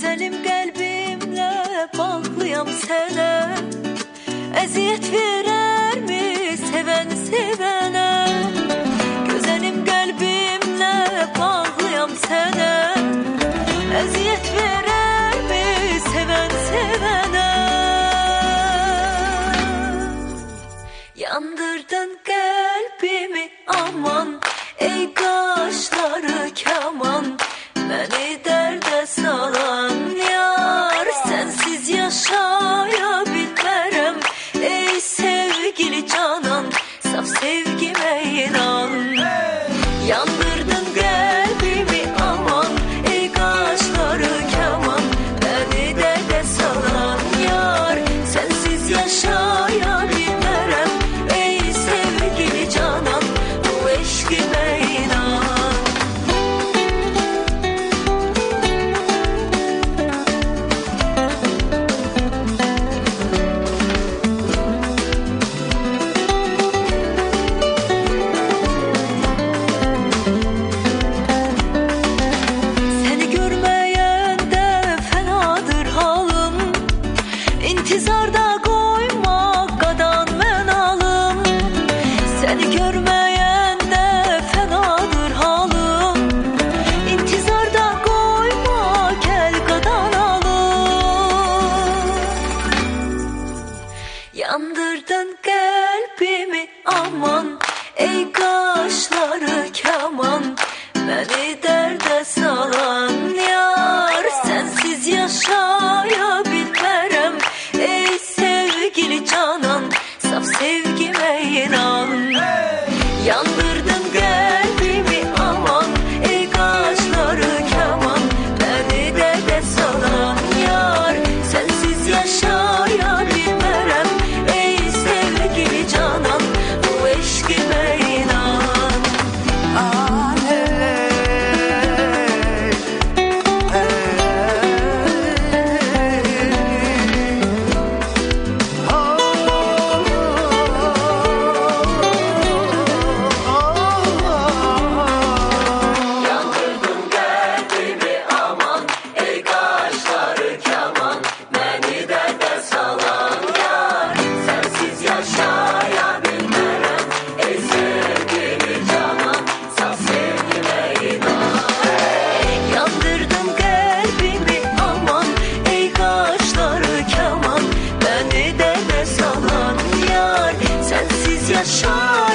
Güzelim qəlbimlə bağlıyam sənə. Əziyyət verərmi sevən sevənə? Güzelim qəlbimlə bağlıyam sənə. Əziyyət verərmi sevən sevənə? Yandırdın qəlbimi aman, ey qaşları kaman. Məni dərdə salan yar, sənsiz yaşaya bilmərəm. Ey sevgili canan, saf sevgimə inan. Yandırdın qəlbimi aman, ey qaşları kaman. Məni dərdə salan yar, sənsiz yaşaya bilmərəm. Ey sevgili canan, bu eşqimə inan. İntizarda qoyma qadan mən alım. Səni görməyəndə fənadır halım. İntizarda qoyma gəl qadan alım. Yandırdın qəlbimi aman, ey qaşları kaman. Məni dərdə salan yar, sənsiz yaşaya bilmərəm. Ey sevgili canan, saf sevgimə inan. Yandırdın qəlbimi aman, ey qaşları kaman. Məni dərdə salan yar, sənsiz yaşaya bilmərəm. Ey sevgili canan, bu eşqimə inan. Yandırdın qəlbimi aman, ey qaşları kaman. Məni dərdə salan yar, sənsiz yaşa